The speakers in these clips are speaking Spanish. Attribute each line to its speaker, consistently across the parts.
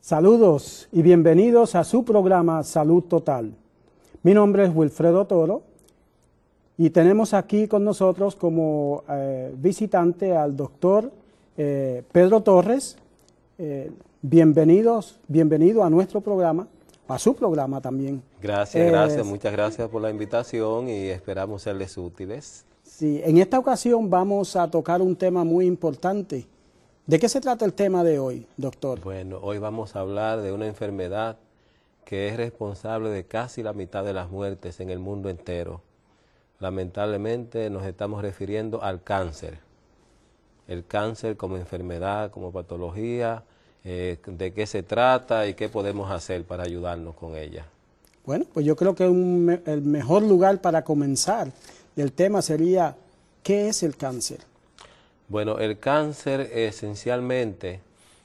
Speaker 1: Saludos y bienvenidos a su programa Salud Total. Mi nombre es Wilfredo Toro y tenemos aquí con nosotros como visitante al doctor Pedro Torres. Bienvenido a nuestro programa, a su programa también.
Speaker 2: Gracias, muchas gracias por la invitación y esperamos serles útiles.
Speaker 1: Sí, en esta ocasión vamos a tocar un tema muy importante. ¿De qué se trata el tema de hoy, doctor?
Speaker 2: Bueno, hoy vamos a hablar de una enfermedad que es responsable de casi la mitad de las muertes en el mundo entero. Lamentablemente nos estamos refiriendo al cáncer. El cáncer como enfermedad, como patología, de qué se trata y qué podemos hacer para ayudarnos con ella.
Speaker 1: Bueno, pues yo creo que el mejor lugar para comenzar el tema sería, ¿qué es el cáncer?
Speaker 2: Bueno, el cáncer esencialmente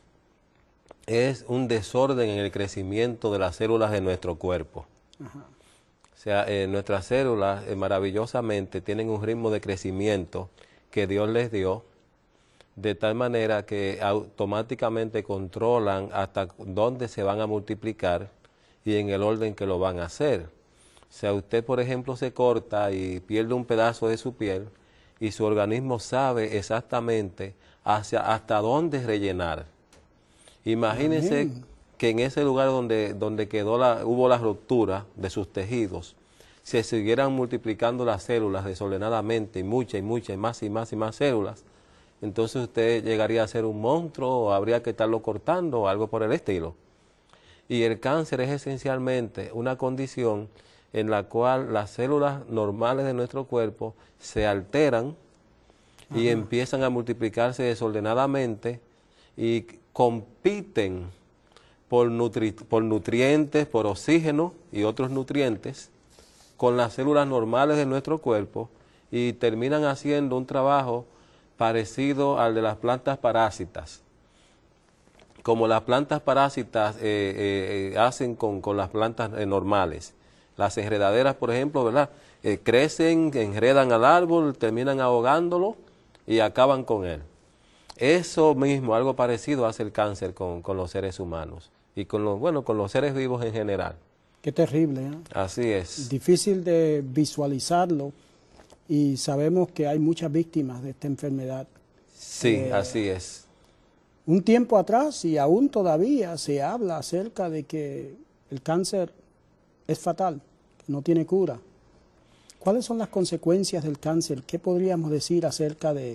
Speaker 2: es un desorden en el crecimiento de las células de nuestro cuerpo. Ajá. O sea, nuestras células maravillosamente tienen un ritmo de crecimiento que Dios les dio, de tal manera que automáticamente controlan hasta dónde se van a multiplicar y en el orden que lo van a hacer. O sea, usted, por ejemplo, se corta y pierde un pedazo de su piel, y su organismo sabe exactamente hasta dónde rellenar. Imagínense que en ese lugar donde hubo la ruptura de sus tejidos, se siguieran multiplicando las células desordenadamente, y muchas, y más células, entonces usted llegaría a ser un monstruo, o habría que estarlo cortando, o algo por el estilo. Y el cáncer es esencialmente una condición en la cual las células normales de nuestro cuerpo se alteran y empiezan a multiplicarse desordenadamente y compiten por nutrientes, por oxígeno y otros nutrientes con las células normales de nuestro cuerpo y terminan haciendo un trabajo parecido al de las plantas parásitas. Como las plantas parásitas hacen con las plantas normales. Las enredaderas, por ejemplo, ¿verdad? Crecen, enredan al árbol, terminan ahogándolo y acaban con él. Eso mismo, algo parecido, hace el cáncer con los seres humanos y con los seres vivos en general.
Speaker 1: Qué terrible, ¿eh?
Speaker 2: Así es.
Speaker 1: Difícil de visualizarlo y sabemos que hay muchas víctimas de esta enfermedad.
Speaker 2: Sí, así es.
Speaker 1: Un tiempo atrás y aún todavía se habla acerca de que el cáncer es fatal, no tiene cura. ¿Cuáles son las consecuencias del cáncer? ¿Qué podríamos decir acerca de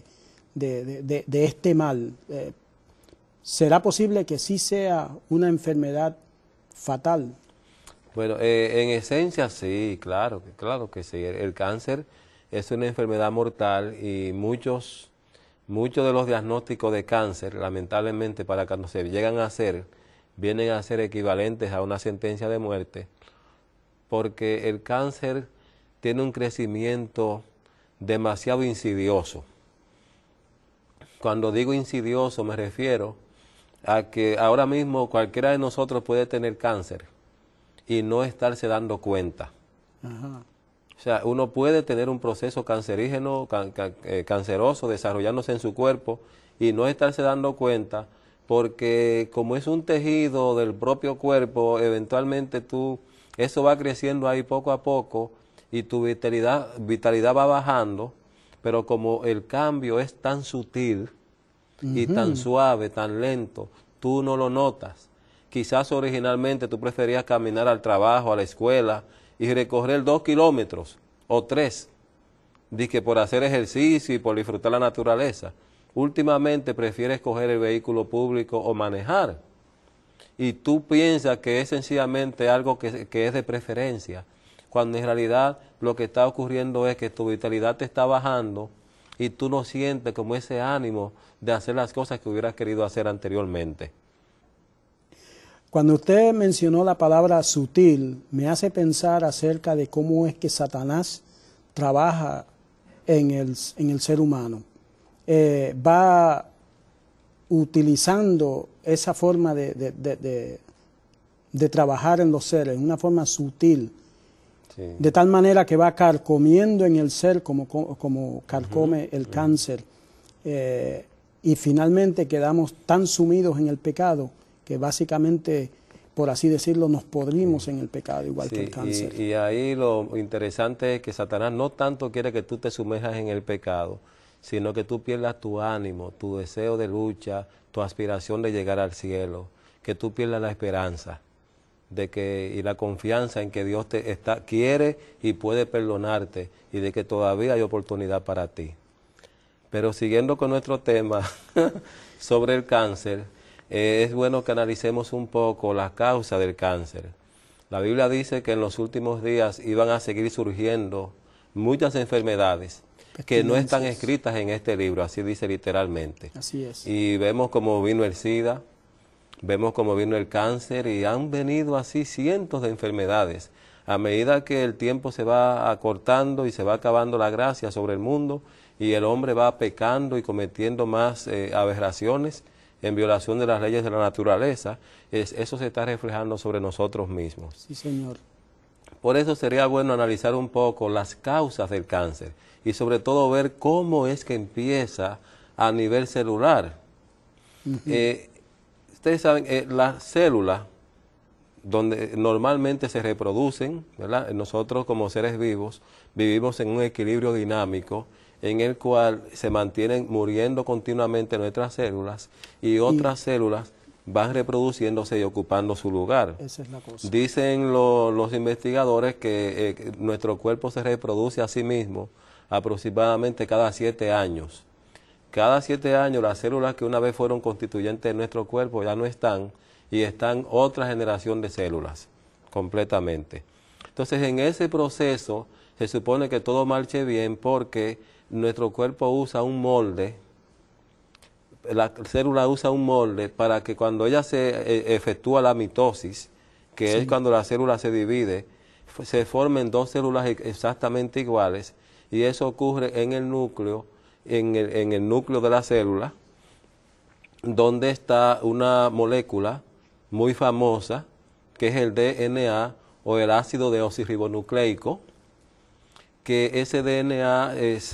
Speaker 1: este mal? ¿Será posible que sí sea una enfermedad fatal?
Speaker 2: Bueno, en esencia sí, claro que sí. El cáncer es una enfermedad mortal y muchos de los diagnósticos de cáncer, lamentablemente, para cuando se llegan a hacer, vienen a ser equivalentes a una sentencia de muerte, porque el cáncer tiene un crecimiento demasiado insidioso. Cuando digo insidioso me refiero a que ahora mismo cualquiera de nosotros puede tener cáncer y no estarse dando cuenta. Ajá. O sea, uno puede tener un proceso cancerígeno, canceroso desarrollándose en su cuerpo y no estarse dando cuenta porque como es un tejido del propio cuerpo, eventualmente eso va creciendo ahí poco a poco y tu vitalidad va bajando, pero como el cambio es tan sutil y tan suave, tan lento, tú no lo notas. Quizás originalmente tú preferías caminar al trabajo, a la escuela y recorrer 2 kilómetros o 3, dizque por hacer ejercicio y por disfrutar la naturaleza. Últimamente prefieres coger el vehículo público o manejar. Y tú piensas que es sencillamente algo que es de preferencia, cuando en realidad lo que está ocurriendo es que tu vitalidad te está bajando y tú no sientes como ese ánimo de hacer las cosas que hubieras querido hacer anteriormente.
Speaker 1: Cuando usted mencionó la palabra sutil, me hace pensar acerca de cómo es que Satanás trabaja en el ser humano. Va utilizando esa forma de trabajar en los seres, una forma sutil, sí, de tal manera que va carcomiendo en el ser como carcome el cáncer, y finalmente quedamos tan sumidos en el pecado que básicamente, por así decirlo, nos podrimos en el pecado, igual que el cáncer.
Speaker 2: Y ahí lo interesante es que Satanás no tanto quiere que tú te sumerjas en el pecado, sino que tú pierdas tu ánimo, tu deseo de lucha, tu aspiración de llegar al cielo, que tú pierdas la esperanza y la confianza en que Dios quiere y puede perdonarte y de que todavía hay oportunidad para ti. Pero siguiendo con nuestro tema sobre el cáncer, es bueno que analicemos un poco la causa del cáncer. La Biblia dice que en los últimos días iban a seguir surgiendo muchas enfermedades que no están escritas en este libro, así dice literalmente.
Speaker 1: Así es.
Speaker 2: Y vemos cómo vino el SIDA, vemos cómo vino el cáncer y han venido así cientos de enfermedades. A medida que el tiempo se va acortando y se va acabando la gracia sobre el mundo y el hombre va pecando y cometiendo más aberraciones en violación de las leyes de la naturaleza, eso se está reflejando sobre nosotros mismos.
Speaker 1: Sí, Señor.
Speaker 2: Por eso sería bueno analizar un poco las causas del cáncer y sobre todo ver cómo es que empieza a nivel celular. Ustedes saben, las células donde normalmente se reproducen, ¿verdad? Nosotros como seres vivos vivimos en un equilibrio dinámico en el cual se mantienen muriendo continuamente nuestras células y otras células van reproduciéndose y ocupando su lugar.
Speaker 1: Esa es la cosa.
Speaker 2: Dicen los investigadores que nuestro cuerpo se reproduce a sí mismo aproximadamente cada 7 años. Cada 7 años las células que una vez fueron constituyentes de nuestro cuerpo ya no están y están otra generación de células completamente. Entonces en ese proceso se supone que todo marche bien porque nuestro cuerpo usa un molde, la célula usa un molde para que cuando ella se efectúa la mitosis, que es cuando la célula se divide, se formen 2 células exactamente iguales y eso ocurre en el núcleo, en el núcleo de la célula, donde está una molécula muy famosa, que es el DNA o el ácido deoxirribonucleico, que ese DNA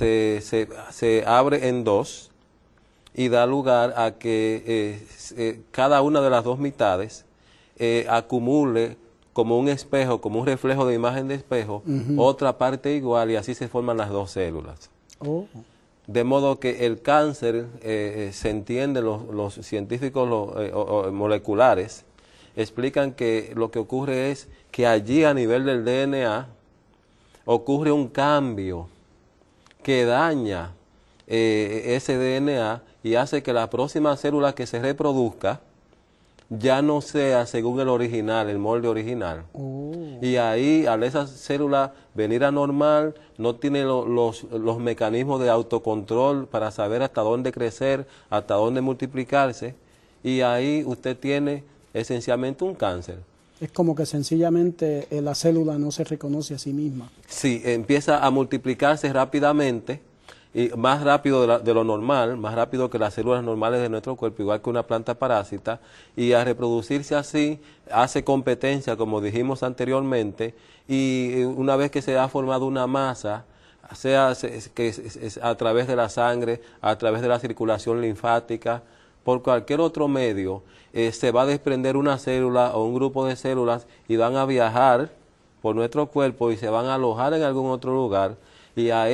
Speaker 2: se abre en 2 y da lugar a que cada una de las 2 mitades acumule como un espejo, como un reflejo de imagen de espejo, otra parte igual y así se forman las 2 células.
Speaker 1: Oh.
Speaker 2: De modo que el cáncer, se entiende, los científicos moleculares explican que lo que ocurre es que allí a nivel del DNA ocurre un cambio que daña ese DNA y hace que la próxima célula que se reproduzca ya no sea según el original, el molde original. Y ahí, al esa célula venir a normal, no tiene los mecanismos de autocontrol para saber hasta dónde crecer, hasta dónde multiplicarse, y ahí usted tiene esencialmente un cáncer.
Speaker 1: Es como que sencillamente la célula no se reconoce a sí misma.
Speaker 2: Sí, empieza a multiplicarse rápidamente, y más rápido de lo normal, más rápido que las células normales de nuestro cuerpo, igual que una planta parásita, y a reproducirse así, hace competencia, como dijimos anteriormente, y una vez que se ha formado una masa, sea a través de la sangre, a través de la circulación linfática, por cualquier otro medio, se va a desprender una célula o un grupo de células y van a viajar por nuestro cuerpo y se van a alojar en algún otro lugar, y a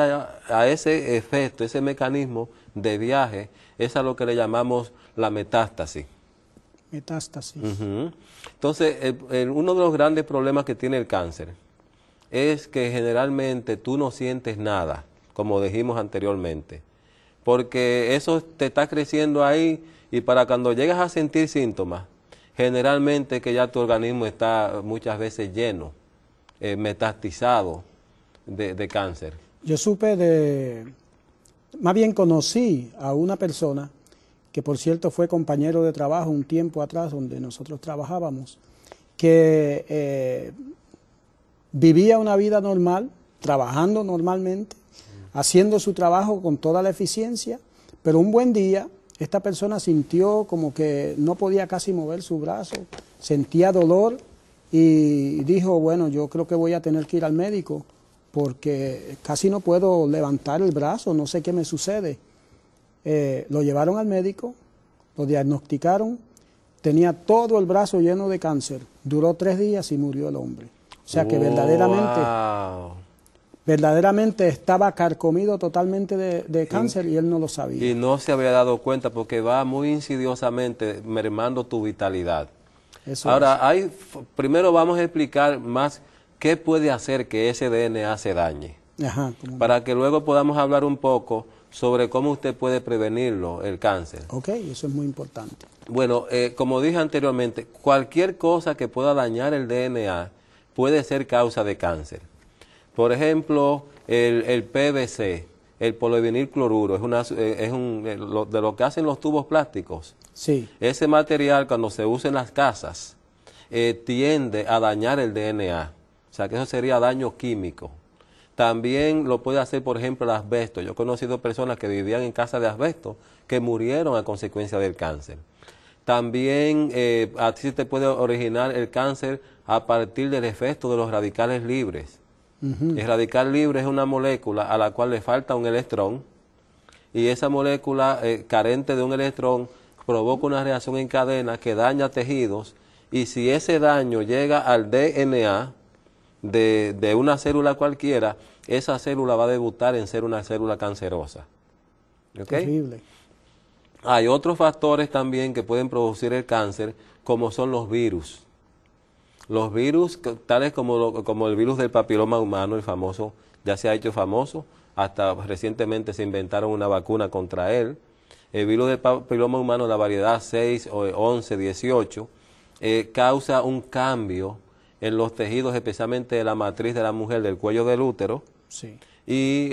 Speaker 2: ese efecto, ese mecanismo de viaje, es a lo que le llamamos la metástasis.
Speaker 1: Metástasis.
Speaker 2: Entonces, uno de los grandes problemas que tiene el cáncer es que generalmente tú no sientes nada, como dijimos anteriormente, porque eso te está creciendo ahí y para cuando llegas a sentir síntomas, generalmente que ya tu organismo está muchas veces lleno, metastizado de cáncer.
Speaker 1: Yo más bien conocí a una persona que por cierto fue compañero de trabajo un tiempo atrás donde nosotros trabajábamos, que vivía una vida normal, trabajando normalmente, haciendo su trabajo con toda la eficiencia, pero un buen día esta persona sintió como que no podía casi mover su brazo, sentía dolor y dijo, bueno, yo creo que voy a tener que ir al médico porque casi no puedo levantar el brazo, no sé qué me sucede. Lo llevaron al médico, lo diagnosticaron tenía todo el brazo lleno de cáncer. Duró 3 días y murió el hombre. O sea que verdaderamente estaba carcomido totalmente de cáncer y él no lo sabía.
Speaker 2: Y no se había dado cuenta porque va muy insidiosamente mermando tu vitalidad.
Speaker 1: Eso
Speaker 2: Ahora, primero vamos a explicar más qué puede hacer que ese DNA se dañe.
Speaker 1: Ajá,
Speaker 2: para que luego podamos hablar un poco sobre cómo usted puede prevenirlo, el cáncer.
Speaker 1: Ok, eso es muy importante.
Speaker 2: Bueno, como dije anteriormente, cualquier cosa que pueda dañar el DNA puede ser causa de cáncer. Por ejemplo, el PVC, el polivinilcloruro, de lo que hacen los tubos plásticos.
Speaker 1: Sí.
Speaker 2: Ese material, cuando se usa en las casas, tiende a dañar el DNA. O sea, que eso sería daño químico. También lo puede hacer, por ejemplo, el asbesto. Yo he conocido personas que vivían en casa de asbesto que murieron a consecuencia del cáncer. También a ti se te puede originar el cáncer a partir del efecto de los radicales libres. El radical libre es una molécula a la cual le falta un electrón y esa molécula carente de un electrón provoca una reacción en cadena que daña tejidos y si ese daño llega al DNA de una célula cualquiera, esa célula va a debutar en ser una célula cancerosa. ¿Okay?
Speaker 1: Terrible.
Speaker 2: Hay otros factores también que pueden producir el cáncer, como son los virus. Los virus, tales como el virus del papiloma humano, el famoso, ya se ha hecho famoso, hasta recientemente se inventaron una vacuna contra él. El virus del papiloma humano, la variedad 6, 11, 18, causa un cambio en los tejidos, especialmente de la matriz de la mujer, del cuello del útero,
Speaker 1: sí.
Speaker 2: Y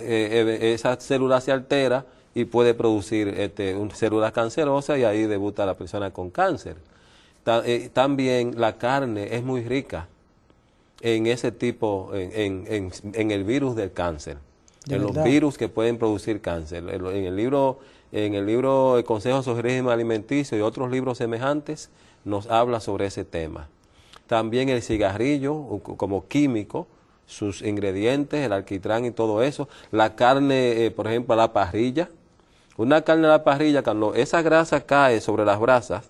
Speaker 2: esa célula se altera y puede producir células cancerosas y ahí debuta la persona con cáncer. También la carne es muy rica en ese tipo, en el virus del cáncer, en los virus que pueden producir cáncer. En el libro Consejos sobre régimen alimenticio y otros libros semejantes nos habla sobre ese tema. También el cigarrillo como químico, sus ingredientes, el alquitrán y todo eso. La carne, por ejemplo, a la parrilla. Una carne a la parrilla, cuando esa grasa cae sobre las brasas,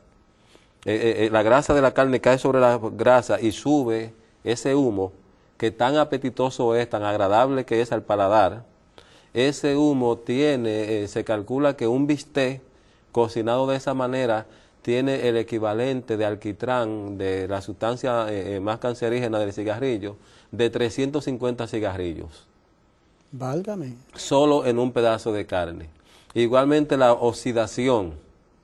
Speaker 2: la grasa de la carne cae sobre la grasa y sube ese humo, que tan apetitoso es, tan agradable que es al paladar. Ese humo se calcula que un bistec cocinado de esa manera tiene el equivalente de alquitrán, de la sustancia más cancerígena del cigarrillo, de 350 cigarrillos.
Speaker 1: Válgame.
Speaker 2: Solo en un pedazo de carne. Igualmente la oxidación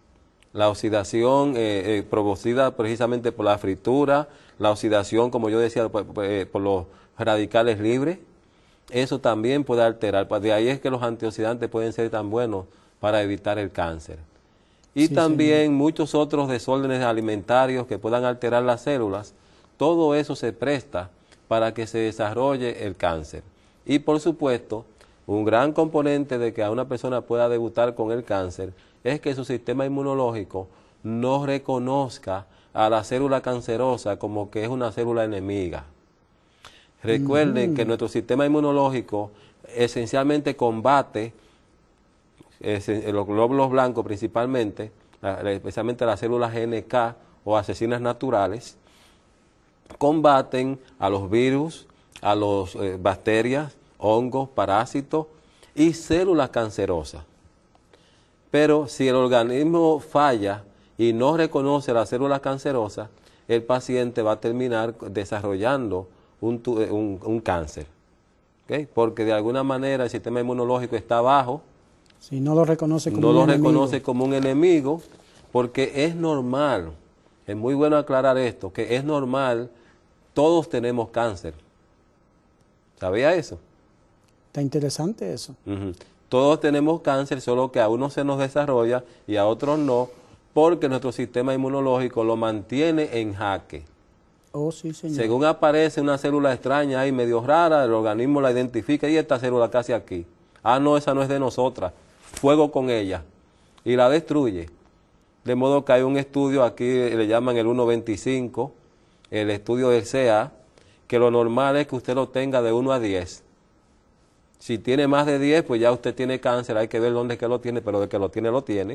Speaker 2: producida precisamente por la fritura, la oxidación, como yo decía, por los radicales libres, eso también puede alterar. De ahí es que los antioxidantes pueden ser tan buenos para evitar el cáncer. Y sí, también señor, muchos otros desórdenes alimentarios que puedan alterar las células, todo eso se presta para que se desarrolle el cáncer. Y por supuesto, un gran componente de que a una persona pueda debutar con el cáncer es que su sistema inmunológico no reconozca a la célula cancerosa como que es una célula enemiga. Recuerden que nuestro sistema inmunológico esencialmente combate los glóbulos blancos principalmente, especialmente las células NK o asesinas naturales, combaten a los virus, a las bacterias, hongos, parásitos y células cancerosas. Pero si el organismo falla y no reconoce las células cancerosas, el paciente va a terminar desarrollando un cáncer. ¿Okay? Porque de alguna manera el sistema inmunológico está bajo.
Speaker 1: Si no lo reconoce como
Speaker 2: un enemigo. No lo reconoce como un enemigo, porque es normal, es muy bueno aclarar esto, que es normal, todos tenemos cáncer. ¿Sabía eso?
Speaker 1: Está interesante eso.
Speaker 2: Todos tenemos cáncer, solo que a unos se nos desarrolla y a otros no, porque nuestro sistema inmunológico lo mantiene en jaque.
Speaker 1: Oh, sí, señor.
Speaker 2: Según aparece una célula extraña ahí medio rara, el organismo la identifica y esta célula casi aquí. Ah, no, esa no es de nosotras. Fuego con ella y la destruye. De modo que hay un estudio aquí, le llaman el 1.25, el estudio del CA, que lo normal es que usted lo tenga de 1 a 10. Si tiene más de 10, pues ya usted tiene cáncer, hay que ver dónde es que lo tiene, pero de que lo tiene, lo tiene.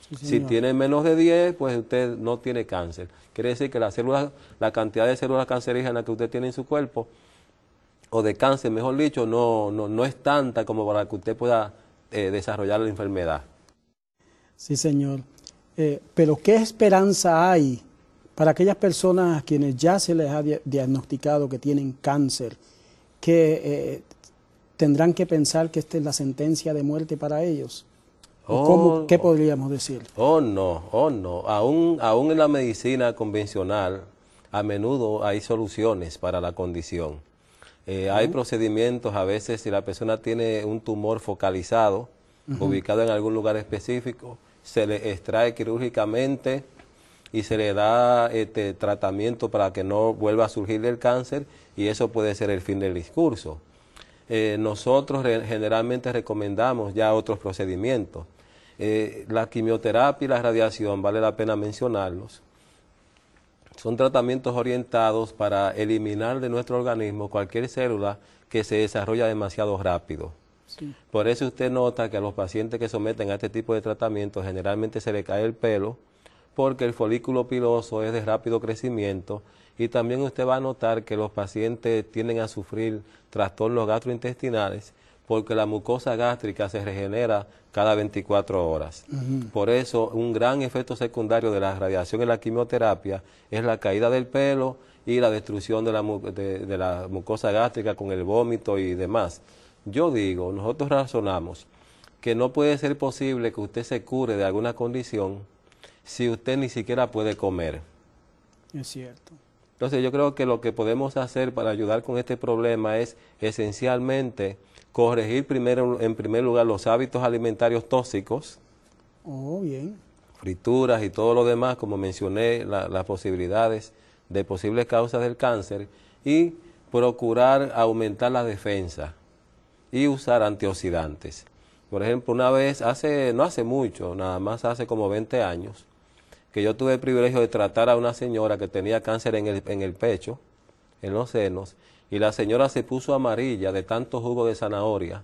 Speaker 1: Sí,
Speaker 2: Si
Speaker 1: señor.
Speaker 2: tiene menos de 10, pues usted no tiene cáncer. Quiere decir que la cantidad de células cancerígenas que usted tiene en su cuerpo, o de cáncer, mejor dicho, no es tanta como para que usted pueda desarrollar la enfermedad.
Speaker 1: Sí, señor. Pero ¿qué esperanza hay para aquellas personas a quienes ya se les ha diagnosticado que tienen cáncer, que tendrán que pensar que esta es la sentencia de muerte para ellos? ¿O qué podríamos decir?
Speaker 2: No. Aún en la medicina convencional, a menudo hay soluciones para la condición. Hay procedimientos, a veces si la persona tiene un tumor focalizado, ubicado en algún lugar específico, se le extrae quirúrgicamente y se le da tratamiento para que no vuelva a surgir el cáncer, y eso puede ser el fin del discurso. Nosotros generalmente recomendamos ya otros procedimientos. La quimioterapia y la radiación, vale la pena mencionarlos, son tratamientos orientados para eliminar de nuestro organismo cualquier célula que se desarrolla demasiado rápido.
Speaker 1: Sí.
Speaker 2: Por eso usted nota que a los pacientes que someten a este tipo de tratamiento generalmente se le cae el pelo, porque el folículo piloso es de rápido crecimiento, y también usted va a notar que los pacientes tienden a sufrir trastornos gastrointestinales porque la mucosa gástrica se regenera cada 24 horas. Por eso, un gran efecto secundario de la radiación y la quimioterapia es la caída del pelo y la destrucción de la mucosa gástrica con el vómito y demás. Yo digo, nosotros razonamos que no puede ser posible que usted se cure de alguna condición si usted ni siquiera puede comer.
Speaker 1: Es cierto.
Speaker 2: Entonces yo creo que lo que podemos hacer para ayudar con este problema es esencialmente corregir en primer lugar los hábitos alimentarios tóxicos,
Speaker 1: Bien.
Speaker 2: frituras y todo lo demás, como mencioné, las posibilidades de posibles causas del cáncer, y procurar aumentar la defensa y usar antioxidantes. Por ejemplo, una vez, no hace mucho, nada más hace como 20 años, que yo tuve el privilegio de tratar a una señora que tenía cáncer en el pecho, en los senos, y la señora se puso amarilla de tanto jugo de zanahoria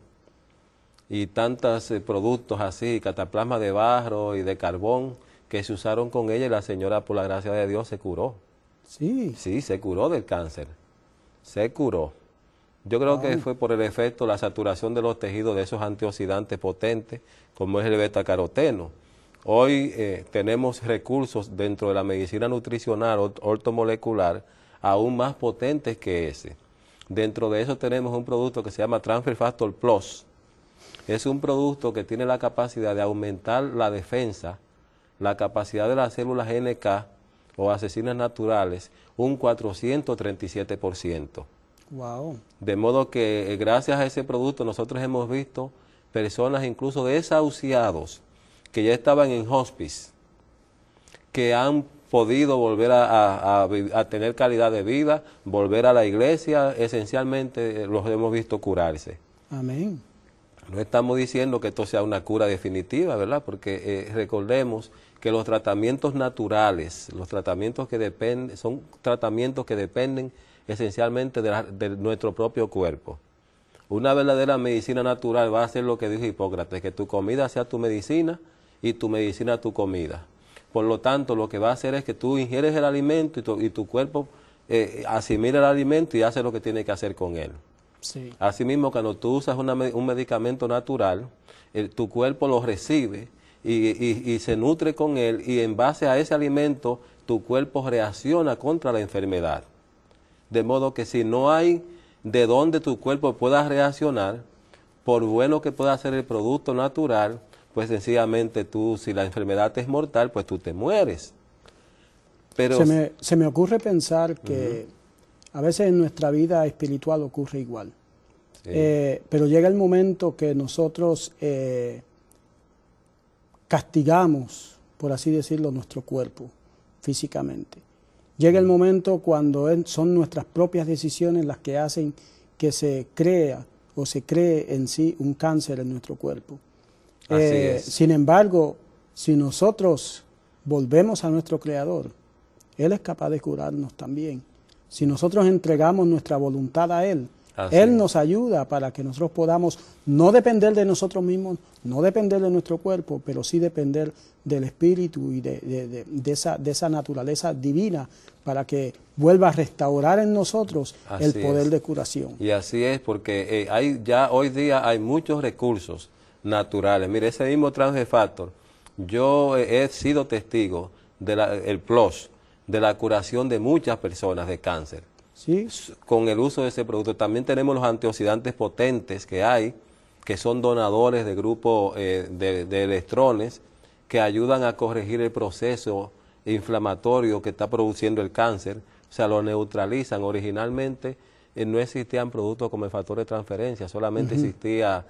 Speaker 2: y tantos productos así, cataplasma de barro y de carbón que se usaron con ella, y la señora, por la gracia de Dios, se curó.
Speaker 1: Sí.
Speaker 2: Sí, se curó del cáncer, se curó. Yo creo que fue por el efecto, la saturación de los tejidos de esos antioxidantes potentes, como es el betacaroteno. Hoy tenemos recursos dentro de la medicina nutricional ortomolecular aún más potentes que ese. Dentro de eso tenemos un producto que se llama Transfer Factor Plus. Es un producto que tiene la capacidad de aumentar la defensa, la capacidad de las células NK o asesinas naturales, un 437%.
Speaker 1: Wow.
Speaker 2: De modo que gracias a ese producto nosotros hemos visto personas incluso desahuciados que ya estaban en hospice, que han podido volver a tener calidad de vida, volver a la iglesia, esencialmente los hemos visto curarse.
Speaker 1: Amén.
Speaker 2: No estamos diciendo que esto sea una cura definitiva, ¿verdad? Porque recordemos que los tratamientos naturales, los tratamientos que dependen, son tratamientos que dependen esencialmente de nuestro propio cuerpo. Una verdadera medicina natural va a ser lo que dijo Hipócrates, que tu comida sea tu medicina y tu medicina tu comida. Por lo tanto, lo que va a hacer es que tú ingieres el alimento y tu cuerpo asimila el alimento y hace lo que tiene que hacer con él.
Speaker 1: Sí.
Speaker 2: Asimismo, cuando tú usas un medicamento natural, tu cuerpo lo recibe y se nutre con él, y en base a ese alimento tu cuerpo reacciona contra la enfermedad. De modo que si no hay de dónde tu cuerpo pueda reaccionar, por bueno que pueda ser el producto natural, pues sencillamente tú, si la enfermedad es mortal, pues tú te mueres. Pero
Speaker 1: Se me ocurre pensar que a veces en nuestra vida espiritual ocurre igual.
Speaker 2: Sí.
Speaker 1: Pero llega el momento que nosotros castigamos, por así decirlo, nuestro cuerpo físicamente. Llega el momento cuando son nuestras propias decisiones las que hacen que se crea o se cree en sí un cáncer en nuestro cuerpo.
Speaker 2: Así es.
Speaker 1: Sin embargo, si nosotros volvemos a nuestro Creador, Él es capaz de curarnos también. Si nosotros entregamos nuestra voluntad a Él,
Speaker 2: Así
Speaker 1: Él
Speaker 2: es.
Speaker 1: nos ayuda para que nosotros podamos no depender de nosotros mismos, no depender de nuestro cuerpo, pero sí depender del Espíritu y de esa naturaleza divina para que vuelva a restaurar en nosotros el
Speaker 2: Así
Speaker 1: poder
Speaker 2: es.
Speaker 1: de curación.
Speaker 2: Y así es, porque hoy día hay muchos recursos naturales. Mire, ese mismo Transgefactor, yo he sido testigo el PLOS, de la curación de muchas personas de cáncer
Speaker 1: ¿Sí?
Speaker 2: con el uso de ese producto. También tenemos los antioxidantes potentes que hay, que son donadores de grupo de electrones que ayudan a corregir el proceso inflamatorio que está produciendo el cáncer, o sea, lo neutralizan. Originalmente no existían productos como el factor de transferencia, solamente existía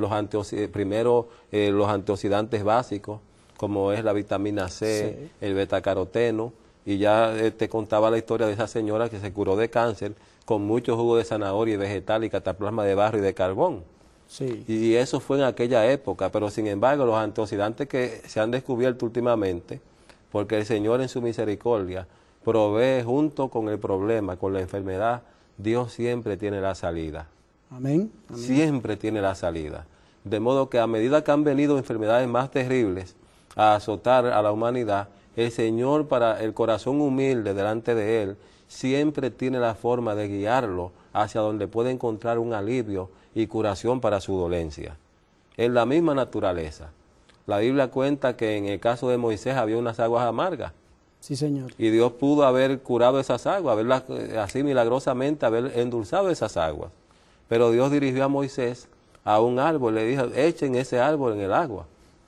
Speaker 2: primero los antioxidantes básicos, como es la vitamina C,
Speaker 1: Sí.
Speaker 2: el betacaroteno, y ya te contaba la historia de esa señora que se curó de cáncer con mucho jugo de zanahoria y vegetal y cataplasma de barro y de carbón.
Speaker 1: Sí.
Speaker 2: Y eso fue en aquella época, pero sin embargo los antioxidantes que se han descubierto últimamente, porque el Señor en su misericordia provee junto con el problema, con la enfermedad, Dios siempre tiene la salida.
Speaker 1: Amén. Amén.
Speaker 2: Siempre tiene la salida. De modo que a medida que han venido enfermedades más terribles a azotar a la humanidad, el Señor, para el corazón humilde delante de Él, siempre tiene la forma de guiarlo hacia donde puede encontrar un alivio y curación para su dolencia. Es la misma naturaleza. La Biblia cuenta que en el caso de Moisés había unas aguas amargas.
Speaker 1: Sí, Señor.
Speaker 2: Y Dios pudo haber curado esas aguas, haberlas así milagrosamente, haber endulzado esas aguas. Pero Dios dirigió a Moisés a un árbol, le dijo, echen ese árbol en el agua.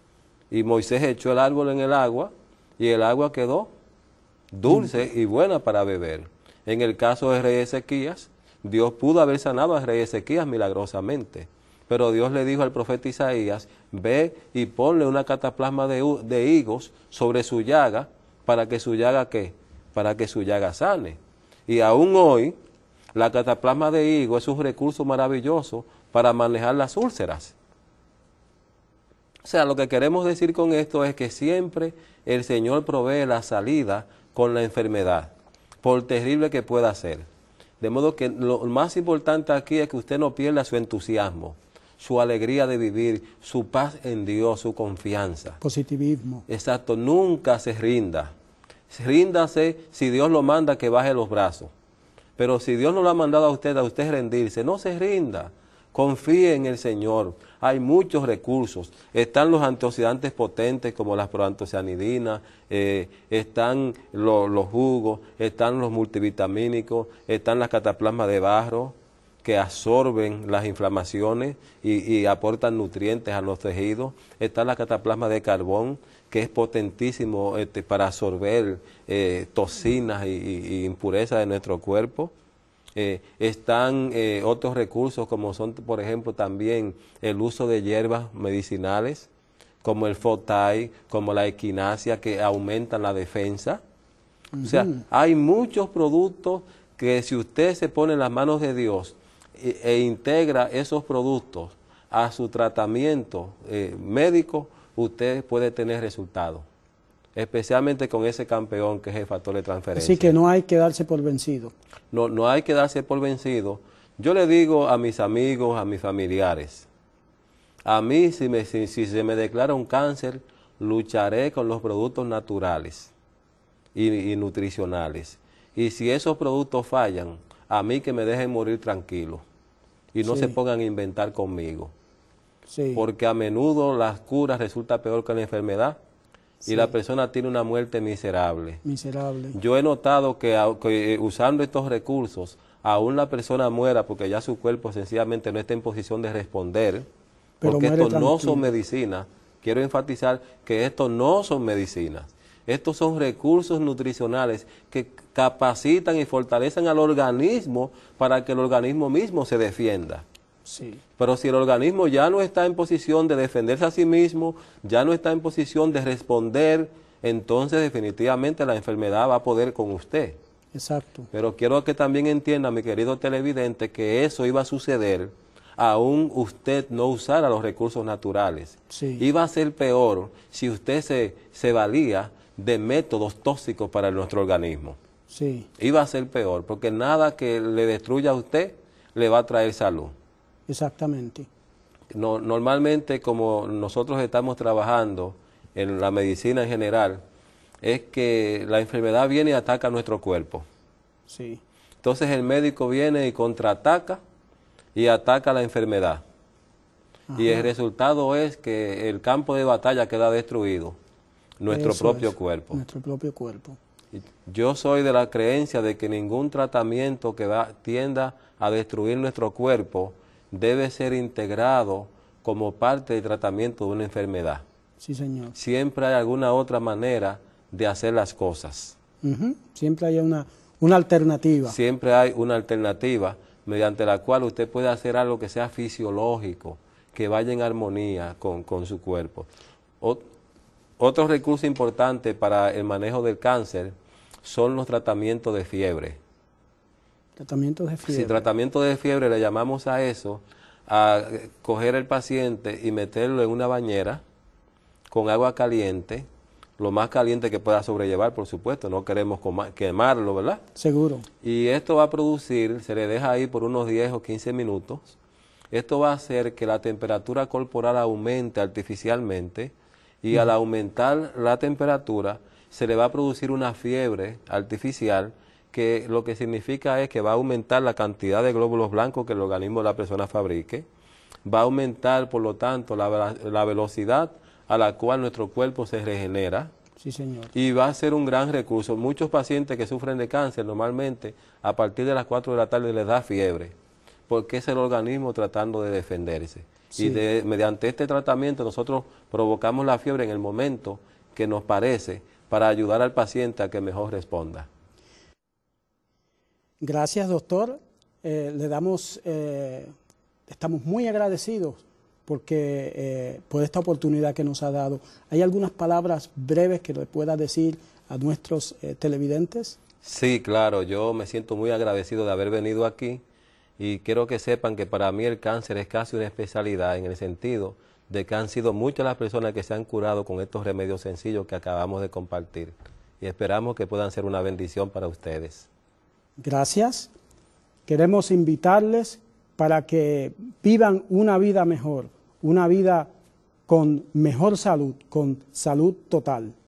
Speaker 2: Y Moisés echó el árbol en el agua y el agua quedó dulce y buena para beber. En el caso del rey Ezequías, Dios pudo haber sanado al rey Ezequías milagrosamente. Pero Dios le dijo al profeta Isaías, ve y ponle una cataplasma de higos sobre su llaga, para que su llaga, ¿qué? Para que su llaga sane. Y aún hoy, la cataplasma de higo es un recurso maravilloso para manejar las úlceras. O sea, lo que queremos decir con esto es que siempre el Señor provee la salida con la enfermedad, por terrible que pueda ser. De modo que lo más importante aquí es que usted no pierda su entusiasmo, su alegría de vivir, su paz en Dios, su confianza.
Speaker 1: Positivismo.
Speaker 2: Exacto, nunca se rinda. Ríndase si Dios lo manda, que baje los brazos. Pero si Dios no lo ha mandado a usted rendirse, no se rinda. Confíe en el Señor. Hay muchos recursos. Están los antioxidantes potentes como las proantocianidinas, están los jugos, están los multivitamínicos, están las cataplasmas de barro que absorben las inflamaciones y aportan nutrientes a los tejidos. Está la cataplasma de carbón, que es potentísimo para absorber toxinas y impurezas de nuestro cuerpo. Están otros recursos como son, por ejemplo, también el uso de hierbas medicinales, como el Fotay, como la equinacia, que aumentan la defensa. O sea, hay muchos productos que si usted se pone en las manos de Dios e integra esos productos a su tratamiento médico, usted puede tener resultados. Especialmente con ese campeón que es el factor de transferencia.
Speaker 1: Así que no hay que darse por vencido.
Speaker 2: No hay que darse por vencido. Yo le digo a mis amigos, a mis familiares, a mí si se me declara un cáncer, lucharé con los productos naturales y nutricionales. Y si esos productos fallan, a mí que me dejen morir tranquilo y no
Speaker 1: Sí.
Speaker 2: se pongan a inventar conmigo.
Speaker 1: Sí.
Speaker 2: Porque a menudo las curas resulta peor que la enfermedad.
Speaker 1: Sí.
Speaker 2: Y la persona tiene una muerte miserable.
Speaker 1: Miserable.
Speaker 2: Yo he notado que usando estos recursos, aún la persona muera porque ya su cuerpo sencillamente no está en posición de responder,
Speaker 1: Pero
Speaker 2: porque
Speaker 1: muere
Speaker 2: estos no
Speaker 1: tranquilo.
Speaker 2: son medicinas. Quiero enfatizar que estos no son medicinas. Estos son recursos nutricionales que capacitan y fortalecen al organismo para que el organismo mismo se defienda.
Speaker 1: Sí.
Speaker 2: Pero si el organismo ya no está en posición de defenderse a sí mismo, ya no está en posición de responder, entonces definitivamente la enfermedad va a poder con usted.
Speaker 1: Exacto.
Speaker 2: Pero quiero que también entienda, mi querido televidente, que eso iba a suceder aún usted no usara los recursos naturales.
Speaker 1: Sí.
Speaker 2: Iba a ser peor si usted se valía de métodos tóxicos para nuestro organismo.
Speaker 1: Sí.
Speaker 2: Iba a ser peor, porque nada que le destruya a usted le va a traer salud.
Speaker 1: Exactamente.
Speaker 2: No, normalmente, como nosotros estamos trabajando en la medicina en general, es que la enfermedad viene y ataca nuestro cuerpo.
Speaker 1: Sí.
Speaker 2: Entonces el médico viene y contraataca y ataca la enfermedad. Ajá. Y el resultado es que el campo de batalla queda destruido, nuestro propio cuerpo.
Speaker 1: Nuestro propio cuerpo.
Speaker 2: Yo soy de la creencia de que ningún tratamiento que tienda a destruir nuestro cuerpo debe ser integrado como parte del tratamiento de una enfermedad.
Speaker 1: Sí, señor.
Speaker 2: Siempre hay alguna otra manera de hacer las cosas.
Speaker 1: Siempre hay una alternativa.
Speaker 2: Siempre hay una alternativa mediante la cual usted puede hacer algo que sea fisiológico, que vaya en armonía con su cuerpo. Otro recurso importante para el manejo del cáncer son los tratamientos de fiebre.
Speaker 1: Tratamientos de fiebre.
Speaker 2: Si tratamiento de fiebre le llamamos a eso, a coger al paciente y meterlo en una bañera con agua caliente, lo más caliente que pueda sobrellevar, por supuesto, no queremos quemarlo, ¿verdad?
Speaker 1: Seguro.
Speaker 2: Y esto va a producir, se le deja ahí por unos 10 o 15 minutos, esto va a hacer que la temperatura corporal aumente artificialmente y al aumentar la temperatura se le va a producir una fiebre artificial que lo que significa es que va a aumentar la cantidad de glóbulos blancos que el organismo de la persona fabrique, va a aumentar por lo tanto la velocidad a la cual nuestro cuerpo se regenera.
Speaker 1: Sí, señor.
Speaker 2: Y va a ser un gran recurso. Muchos pacientes que sufren de cáncer normalmente a partir de las 4 de la tarde les da fiebre, porque es el organismo tratando de defenderse. Sí. Y mediante este tratamiento nosotros provocamos la fiebre en el momento que nos parece para ayudar al paciente a que mejor responda.
Speaker 1: Gracias, doctor. Estamos muy agradecidos porque por esta oportunidad que nos ha dado. ¿Hay algunas palabras breves que le pueda decir a nuestros televidentes? Sí, claro. Yo me siento muy agradecido de haber venido aquí y quiero que sepan que para mí el cáncer es casi una especialidad en el sentido de que han sido muchas las personas que se han curado con estos remedios sencillos que acabamos de compartir y esperamos que puedan ser una bendición para ustedes. Gracias. Queremos invitarles para que vivan una vida mejor, una vida con mejor salud, con salud total.